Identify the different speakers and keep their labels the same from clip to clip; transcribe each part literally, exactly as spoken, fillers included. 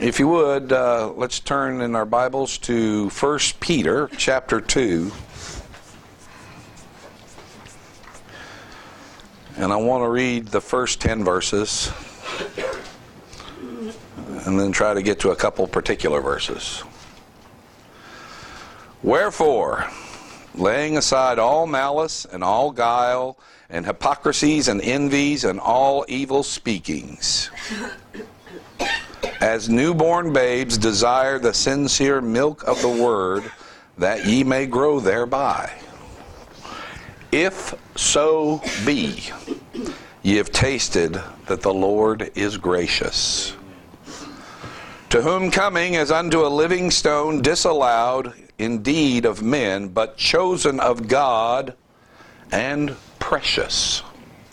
Speaker 1: If you would, uh, let's turn in our Bibles to First Peter chapter two. And I want to read the first ten verses and then try to get to a couple particular verses. Wherefore, laying aside all malice and all guile and hypocrisies and envies and all evil speakings, as newborn babes desire the sincere milk of the word, that ye may grow thereby. If so be ye have tasted that the Lord is gracious, to whom coming as unto a living stone, disallowed indeed of men, but chosen of God and precious.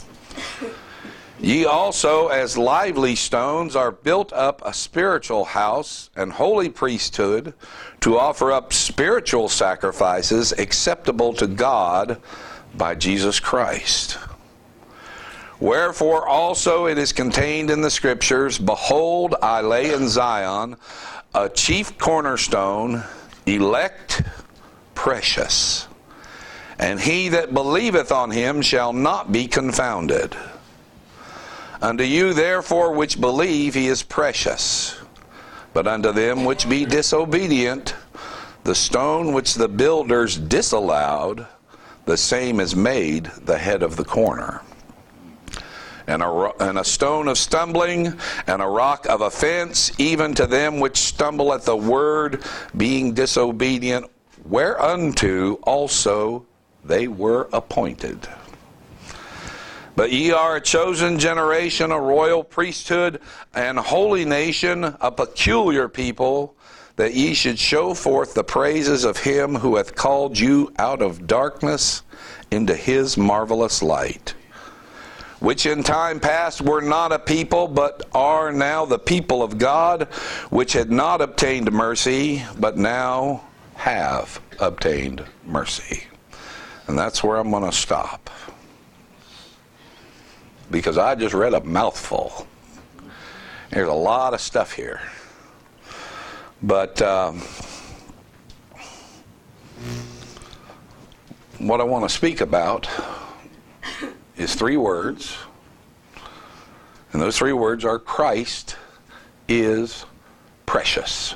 Speaker 1: Ye also, as lively stones, are built up a spiritual house and holy priesthood, to offer up spiritual sacrifices acceptable to God by Jesus Christ. Wherefore also it is contained in the Scriptures, Behold, I lay in Zion a chief cornerstone, elect, precious, and he that believeth on him shall not be confounded. Unto you therefore which believe he is precious. But unto them which be disobedient, the stone which the builders disallowed, the same is made the head of the corner. And a, and a stone of stumbling, and a rock of offense, even to them which stumble at the word, being disobedient, whereunto also they were appointed. But ye are a chosen generation, a royal priesthood, and holy nation, a peculiar people, that ye should show forth the praises of him who hath called you out of darkness into his marvelous light, which in time past were not a people, but are now the people of God, which had not obtained mercy, but now have obtained mercy. And that's where I'm going to stop, because I just read a mouthful. There's a lot of stuff here. But um, what I want to speak about is three words. And those three words are Christ is precious.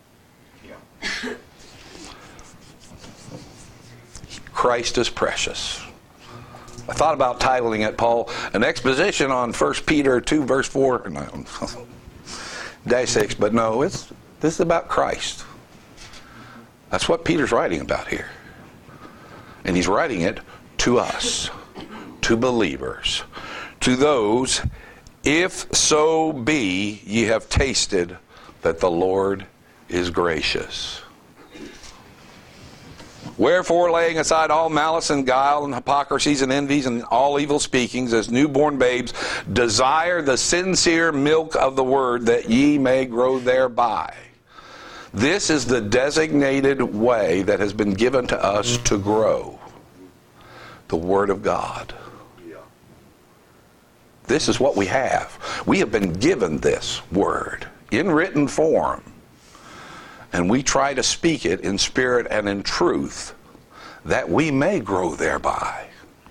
Speaker 1: Christ is precious. I thought about titling it, Paul, an exposition on First Peter two, verse four, no, dash six, but no, it's this is about Christ. That's what Peter's writing about here. And he's writing it to us, to believers, to those, if so be ye have tasted that the Lord is gracious. Wherefore, laying aside all malice and guile and hypocrisies and envies and all evil speakings, as newborn babes, desire the sincere milk of the word, that ye may grow thereby. This is the designated way that has been given to us to grow. The Word of God. This is what we have. We have been given this Word in written form. And we try to speak it in spirit and in truth, that we may grow thereby.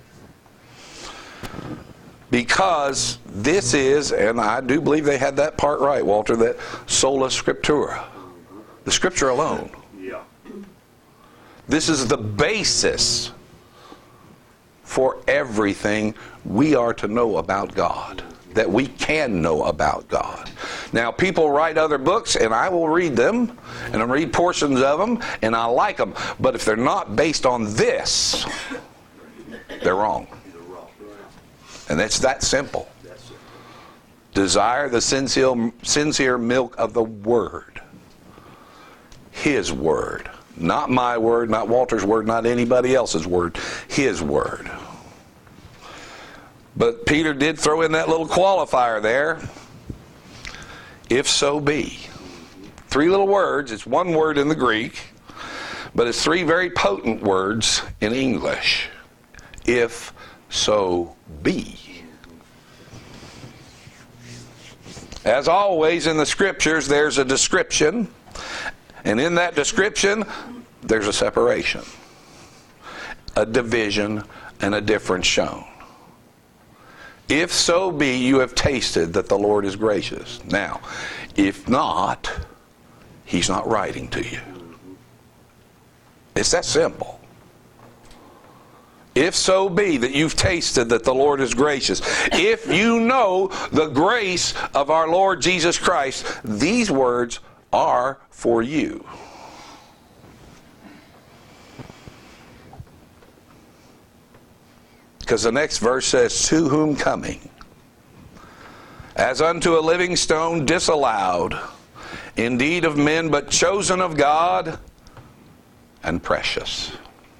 Speaker 1: Because this is, and I do believe they had that part right, Walter, that sola scriptura, the Scripture alone. Yeah. This is the basis for everything we are to know about God, that we can know about God. Now, people write other books, and I will read them, and I read portions of them, and I like them. But if they're not based on this, they're wrong. And it's that simple. Desire the sincere, sincere milk of the Word. His Word. Not my word, not Walter's word, not anybody else's word. His Word. But Peter did throw in that little qualifier there. If so be. Three little words. It's one word in the Greek, but it's three very potent words in English. If so be. As always in the Scriptures, there's a description. And in that description, there's a separation, a division, and a difference shown. If so be you have tasted that the Lord is gracious. Now, if not, He's not writing to you. It's that simple. If so be that you've tasted that the Lord is gracious, if you know the grace of our Lord Jesus Christ, these words are for you. Because the next verse says, to whom coming, as unto a living stone disallowed, indeed of men, but chosen of God, and precious.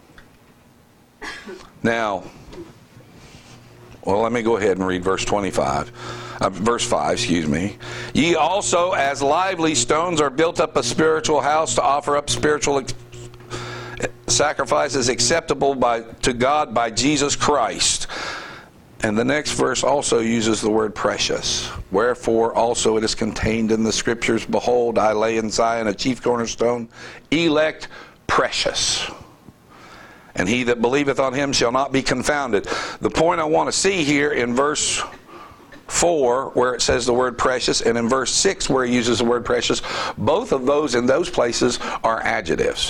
Speaker 1: Now, well, let me go ahead and read verse twenty-five. Uh, verse five, excuse me. Ye also, as lively stones, are built up a spiritual house to offer up spiritual ex- sacrifices acceptable by to God by Jesus Christ. And the next verse also uses the word precious. Wherefore also it is contained in the Scriptures, behold, I lay in Zion a chief cornerstone, elect, precious. And he that believeth on him shall not be confounded. The point I want to see here in verse four, where it says the word precious, and in verse six, where he uses the word precious, both of those in those places are adjectives.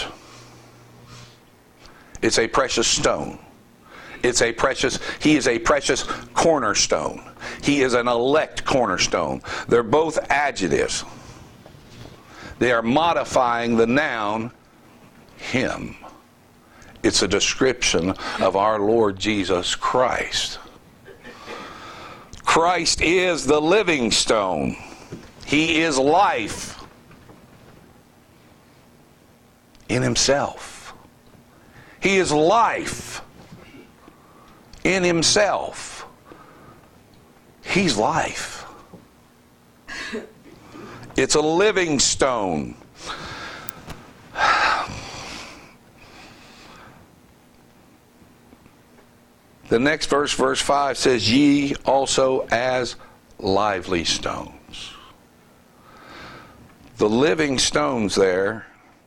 Speaker 1: It's a precious stone. It's a precious, he is a precious cornerstone. He is an elect cornerstone. They're both adjectives. They are modifying the noun, him. It's a description of our Lord Jesus Christ. Christ is the living stone. He is life in himself. He is life in himself. He's life. It's a living stone. The next verse, verse five, says, ye also as lively stones. The living stones there,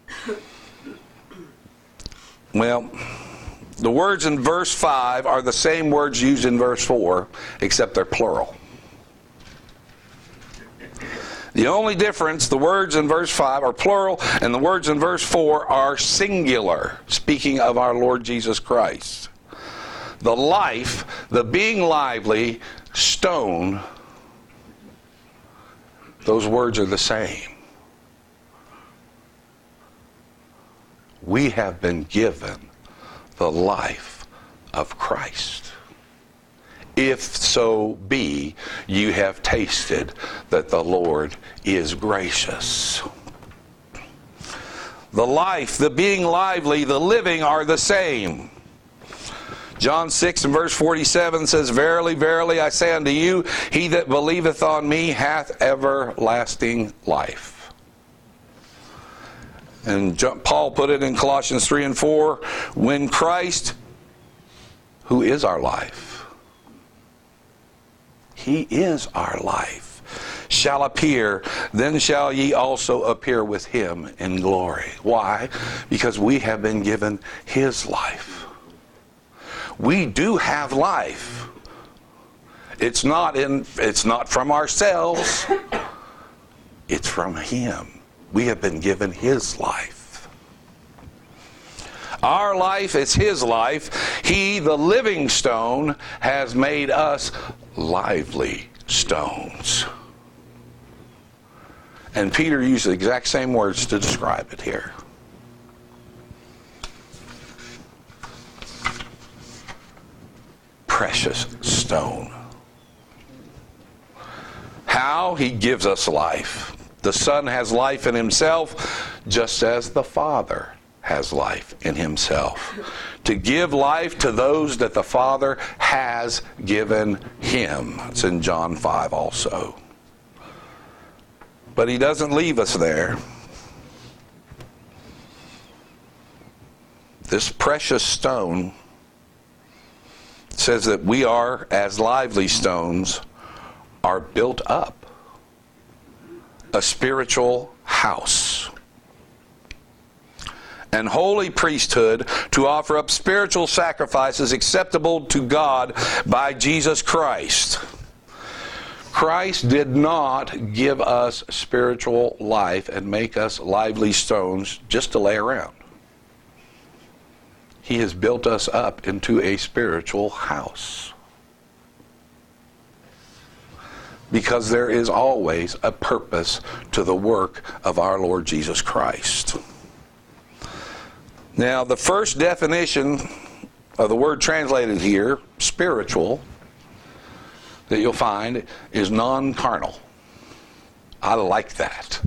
Speaker 1: well, the words in verse five are the same words used in verse four, except they're plural. The only difference, the words in verse five are plural, and the words in verse four are singular, speaking of our Lord Jesus Christ. The life, the being lively, stone, those words are the same. We have been given the life of Christ. If so be you have tasted that the Lord is gracious. The life, the being lively, the living are the same. John six and verse forty-seven says, verily, verily, I say unto you, he that believeth on me hath everlasting life. And Paul put it in Colossians three and four, when Christ, who is our life, he is our life, shall appear, then shall ye also appear with him in glory. Why? Because we have been given his life. We do have life. It's not in it's not from ourselves. It's from him. We have been given his life. Our life is his life. He, the living stone, has made us lively stones. And Peter used the exact same words to describe it here. Precious stone. How? He gives us life. The Son has life in himself, just as the Father has life in himself. To give life to those that the Father has given him. It's in John five also. But he doesn't leave us there. This precious stone says that we are, as lively stones, are built up a spiritual house. And holy priesthood to offer up spiritual sacrifices acceptable to God by Jesus Christ. Christ did not give us spiritual life and make us lively stones just to lay around. He has built us up into a spiritual house. Because there is always a purpose to the work of our Lord Jesus Christ. Now, the first definition of the word translated here, spiritual, that you'll find is non-carnal. I like that.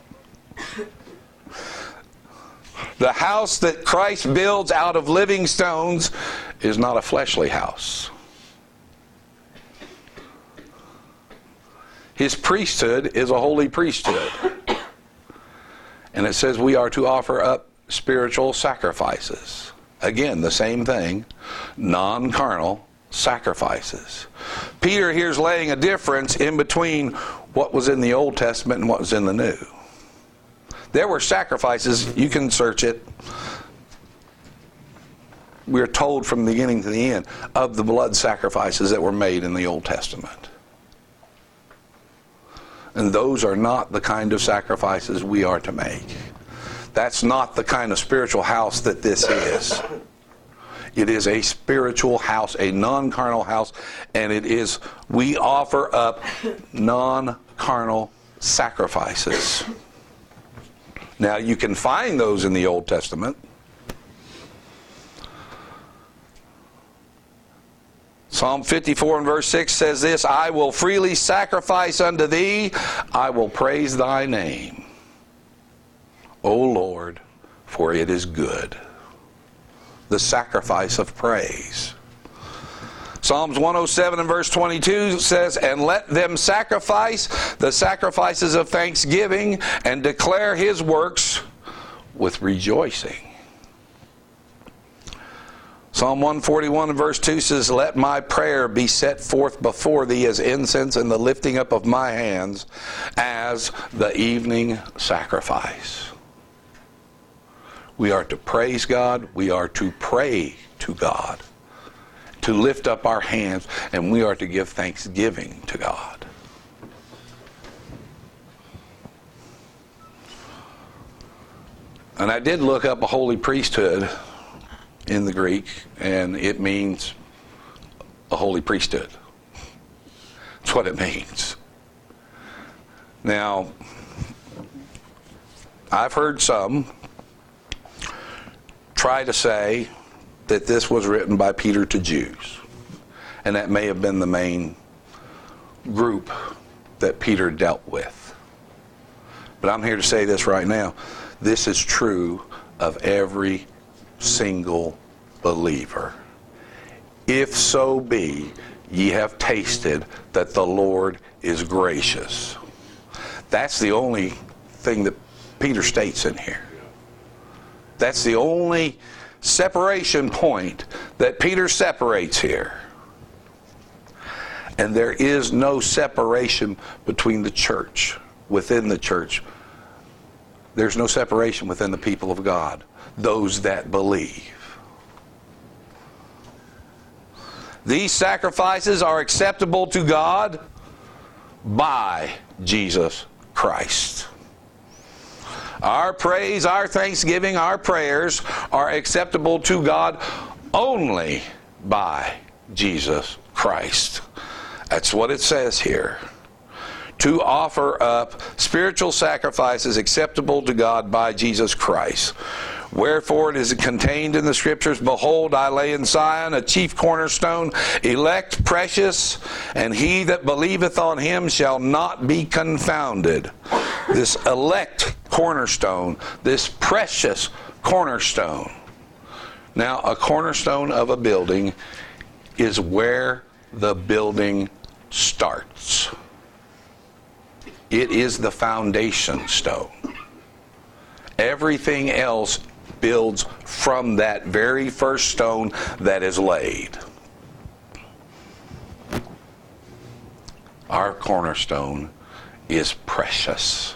Speaker 1: The house that Christ builds out of living stones is not a fleshly house. His priesthood is a holy priesthood. And it says we are to offer up spiritual sacrifices. Again, the same thing, non-carnal sacrifices. Peter here's laying a difference in between what was in the Old Testament and what was in the New. There were sacrifices, you can search it. We're told from the beginning to the end of the blood sacrifices that were made in the Old Testament. And those are not the kind of sacrifices we are to make. That's not the kind of spiritual house that this is. It is a spiritual house, a non-carnal house, and it is, we offer up non-carnal sacrifices. Now, you can find those in the Old Testament. Psalm fifty-four and verse six says this, I will freely sacrifice unto thee, I will praise thy name, O Lord, for it is good. The sacrifice of praise. Psalms one oh seven and verse twenty-two says, and let them sacrifice the sacrifices of thanksgiving and declare his works with rejoicing. Psalm one forty-one and verse two says, let my prayer be set forth before thee as incense, and the lifting up of my hands as the evening sacrifice. We are to praise God. We are to pray to God. To lift up our hands, and we are to give thanksgiving to God. And I did look up a holy priesthood in the Greek, and it means a holy priesthood. That's what it means. Now, I've heard some try to say that this was written by Peter to Jews. And that may have been the main group that Peter dealt with. But I'm here to say this right now. This is true of every single believer. If so be ye have tasted that the Lord is gracious. That's the only thing that Peter states in here. That's the only separation point that Peter separates here. And there is no separation between the church, within the church. There's no separation within the people of God, those that believe. These sacrifices are acceptable to God by Jesus Christ. Our praise, our thanksgiving, our prayers are acceptable to God only by Jesus Christ. That's what it says here. To offer up spiritual sacrifices acceptable to God by Jesus Christ. Wherefore it is contained in the Scriptures, behold, I lay in Zion a chief cornerstone, elect, precious, and he that believeth on him shall not be confounded. This elect cornerstone, this precious cornerstone. Now, a cornerstone of a building is where the building starts. It is the foundation stone. Everything else builds from that very first stone that is laid. Our cornerstone is precious.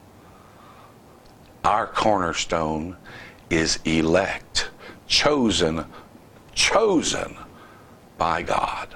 Speaker 1: Our cornerstone is elect, chosen, chosen by God.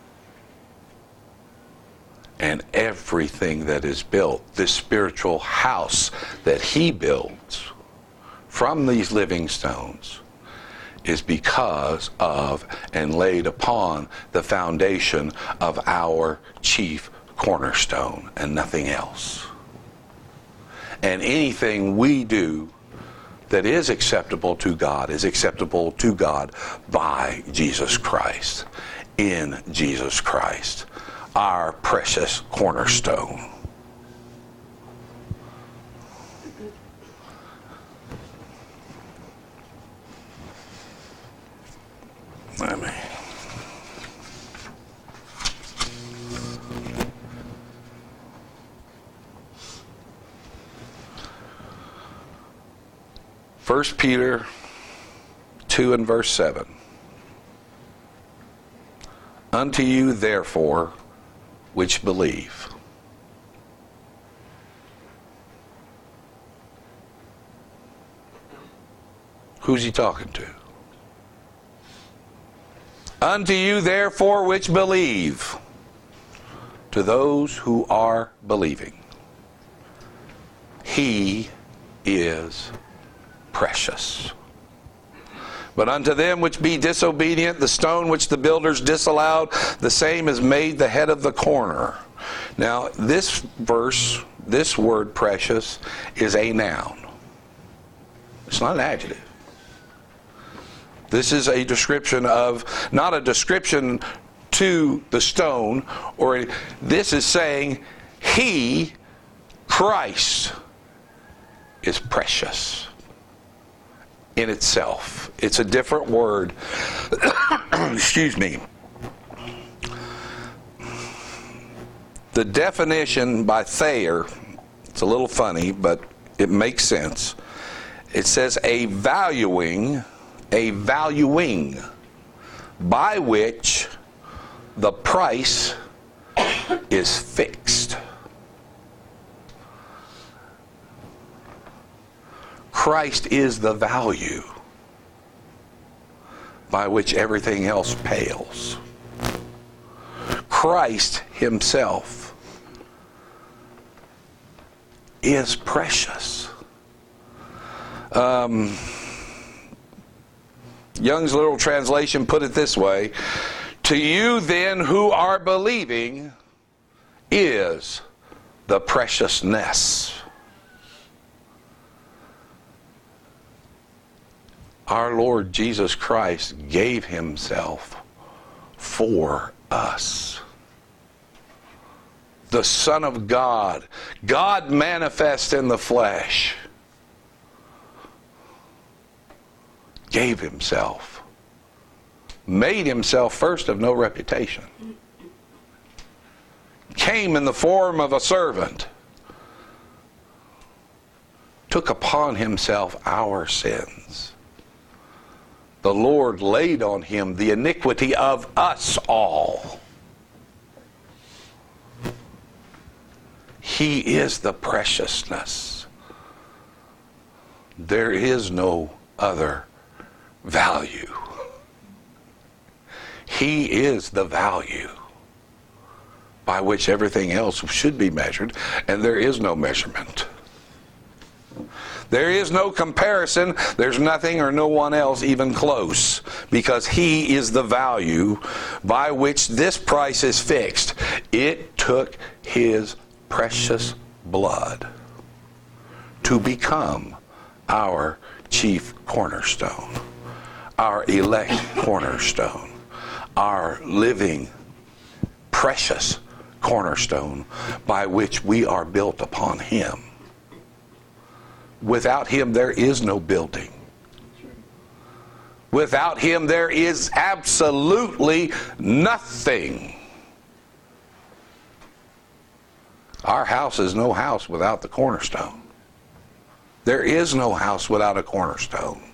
Speaker 1: And everything that is built, this spiritual house that he builds from these living stones, is because of and laid upon the foundation of our chief cornerstone and nothing else. And anything we do that is acceptable to God is acceptable to God by Jesus Christ, in Jesus Christ, our precious cornerstone. Let me. First Peter two and verse seven. Unto you therefore which believe. Who's he talking to? Unto you therefore which believe. To those who are believing. He is precious. But unto them which be disobedient, the stone which the builders disallowed, the same is made the head of the corner. Now, this verse, this word precious, is a noun. It's not an adjective. This is a description of, not a description to the stone, or this is saying he, Christ, is precious in itself. It's a different word. Excuse me. The definition by Thayer, it's a little funny, but it makes sense. It says a valuing, a valuing by which the price is fixed. Christ is the value by which everything else pales. Christ himself is precious. Um, Young's Literal Translation put it this way: to you then who are believing is the preciousness. Our Lord Jesus Christ gave himself for us. The Son of God, God manifest in the flesh, gave himself, made himself first of no reputation, came in the form of a servant, took upon himself our sins. The Lord laid on him the iniquity of us all. He is the preciousness. There is no other value. He is the value by which everything else should be measured, and there is no measurement. There is no comparison. There's nothing or no one else even close, because he is the value by which this price is fixed. It took his precious blood to become our chief cornerstone, our elect cornerstone, our living, precious cornerstone by which we are built upon him. Without him, there is no building. Without him, there is absolutely nothing. Our house is no house without the cornerstone. There is no house without a cornerstone.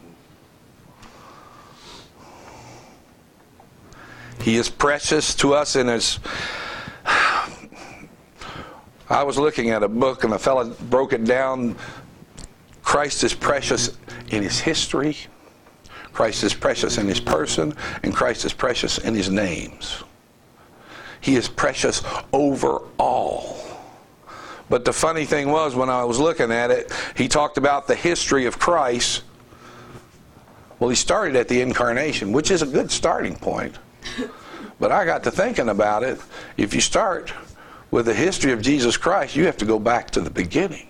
Speaker 1: He is precious to us in his... I was looking at a book and a fellow broke it down. Christ is precious in his history, Christ is precious in his person, and Christ is precious in his names. He is precious over all. But the funny thing was, when I was looking at it, he talked about the history of Christ. Well, he started at the incarnation, which is a good starting point. But I got to thinking about it. If you start with the history of Jesus Christ, you have to go back to the beginning.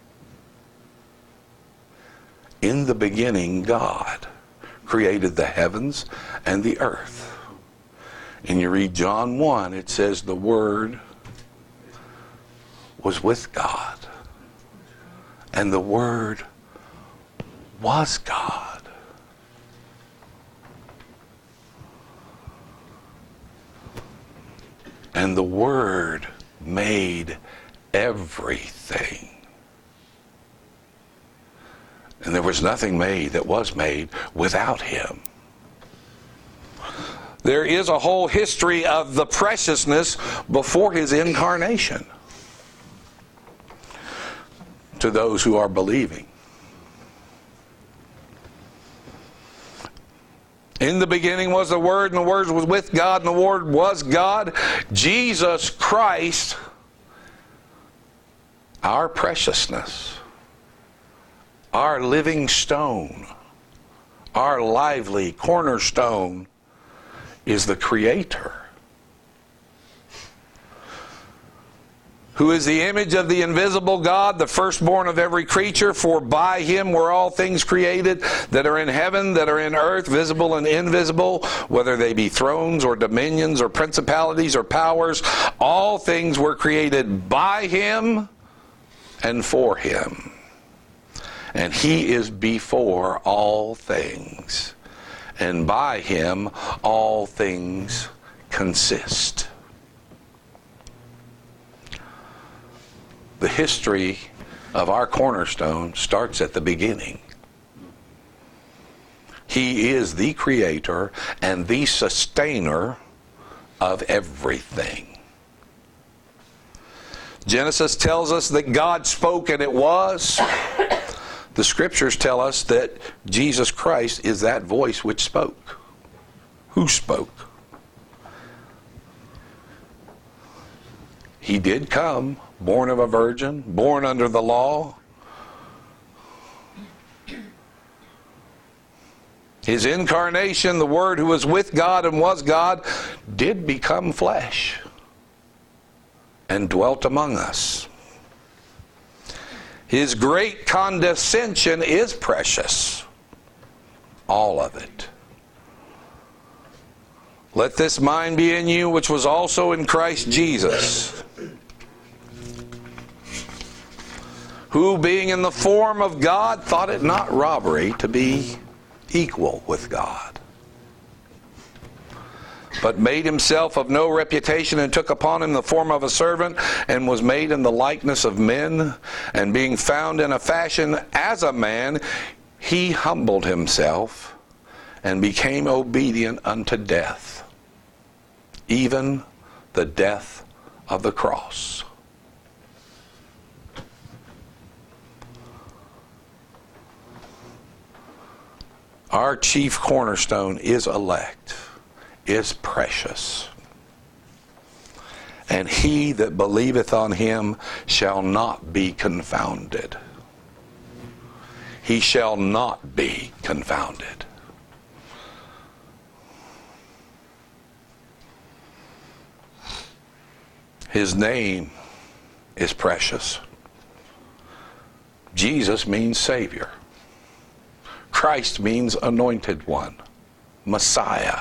Speaker 1: In the beginning, God created the heavens and the earth. And you read John one, it says the Word was with God. And the Word was God. And the Word made everything. And there was nothing made that was made without him. There is a whole history of the preciousness before his incarnation to those who are believing. In the beginning was the Word, and the Word was with God, and the Word was God. Jesus Christ, our preciousness, our living stone, our lively cornerstone, is the Creator, who is the image of the invisible God, the firstborn of every creature. For by him were all things created, that are in heaven, that are in earth, visible and invisible, whether they be thrones or dominions or principalities or powers. All things were created by him and for him. And he is before all things. And by him all things consist. The history of our cornerstone starts at the beginning. He is the creator and the sustainer of everything. Genesis tells us that God spoke and it was. The scriptures tell us that Jesus Christ is that voice which spoke. Who spoke? He did come, born of a virgin, born under the law. His incarnation, the Word who was with God and was God, did become flesh and dwelt among us. His great condescension is precious. All of it. Let this mind be in you, which was also in Christ Jesus, who being in the form of God thought it not robbery to be equal with God, but made himself of no reputation, and took upon him the form of a servant, and was made in the likeness of men. And being found in a fashion as a man, he humbled himself and became obedient unto death, even the death of the cross. Our chief cornerstone is elect, is precious. And he that believeth on him shall not be confounded. He shall not be confounded. His name is precious. Jesus means Savior. Christ means anointed one, Messiah.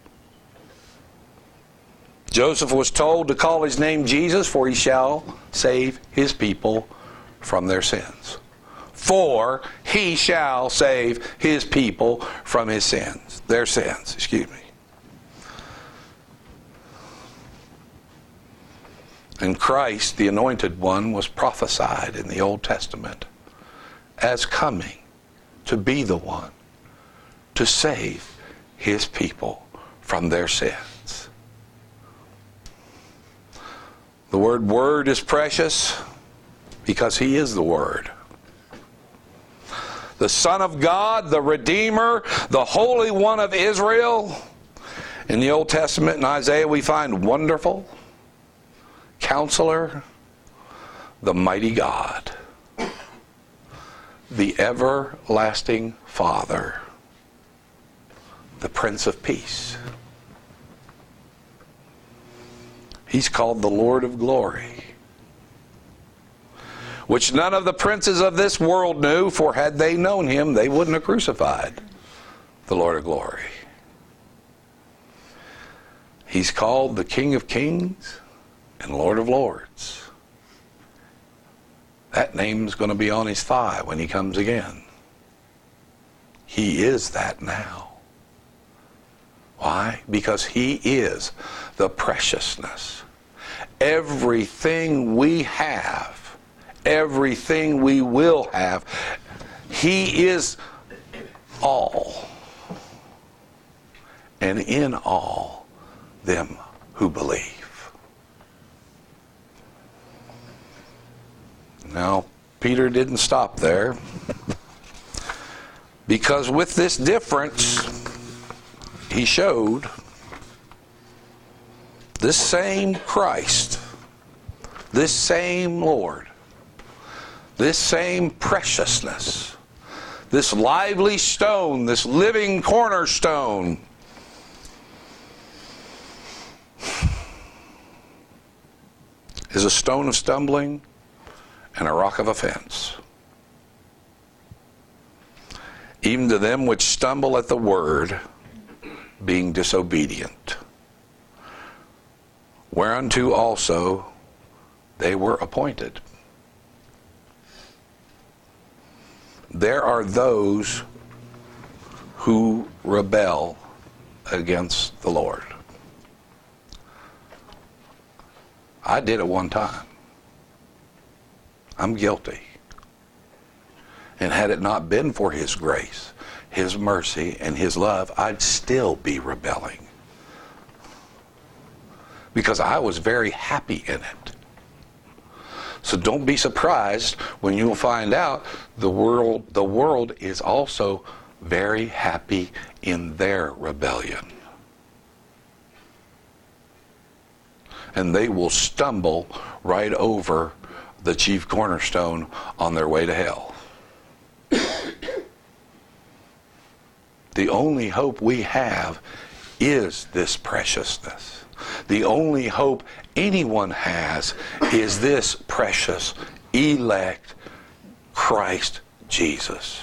Speaker 1: Joseph was told to call his name Jesus, for he shall save his people from their sins. For he shall save his people from his sins, their sins, excuse me. And Christ, the anointed one, was prophesied in the Old Testament as coming to be the one to save his people from their sins. The word word is precious because he is the Word. The Son of God, the Redeemer, the Holy One of Israel. In the Old Testament, in Isaiah, we find Wonderful, Counselor, the Mighty God, the Everlasting Father, the Prince of Peace. He's called the Lord of Glory, which none of the princes of this world knew, for had they known him, they wouldn't have crucified the Lord of Glory. He's called the King of Kings and Lord of Lords. That name's going to be on his thigh when he comes again. He is that now. Why? Because he is the preciousness. Everything we have, everything we will have, he is all. And in all them who believe. Now, Peter didn't stop there, because with this difference, he showed this same Christ, this same Lord, this same preciousness, this lively stone, this living cornerstone, is a stone of stumbling and a rock of offense. Even to them which stumble at the word, being disobedient, whereunto also they were appointed. There are those who rebel against the Lord. I did it one time. I'm guilty. And had it not been for his grace, his mercy, and his love, I'd still be rebelling. Because I was very happy in it. So don't be surprised when you'll find out the world, the world is also very happy in their rebellion. And they will stumble right over the chief cornerstone on their way to hell. The only hope we have is this preciousness. The only hope anyone has is this precious, elect Christ Jesus.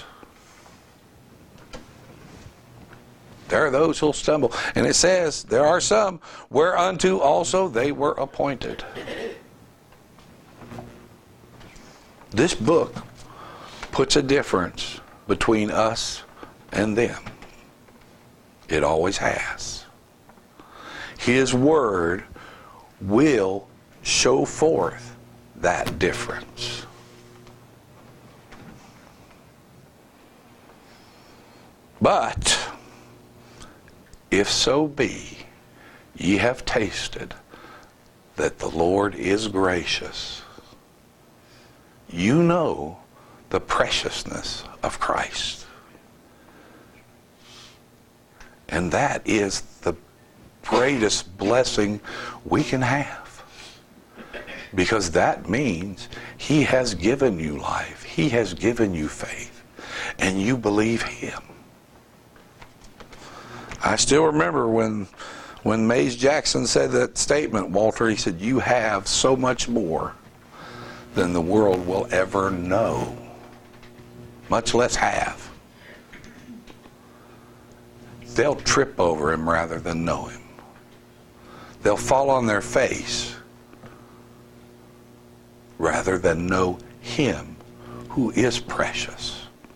Speaker 1: There are those who'll stumble. And it says, there are some whereunto also they were appointed. This book puts a difference between us and them. It always has. His word will show forth that difference. But if so be ye have tasted that the Lord is gracious, you know the preciousness of Christ. And that is the greatest blessing we can have. Because that means he has given you life. He has given you faith. And you believe him. I still remember when when Mays Jackson said that statement, Walter, he said, you have so much more than the world will ever know, much less have. They'll trip over him rather than know him. They'll fall on their face rather than know him who is precious.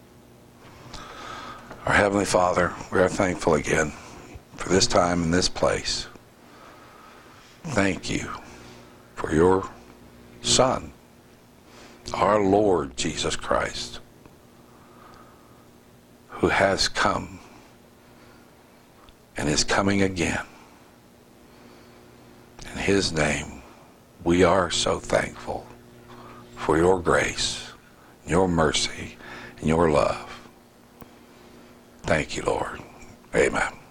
Speaker 1: Our Heavenly Father, we are thankful again for this time and this place. Thank you for your Son, our Lord Jesus Christ, who has come and is coming again. In his name We are so thankful for your grace, your mercy, and your love. Thank you, Lord. Amen.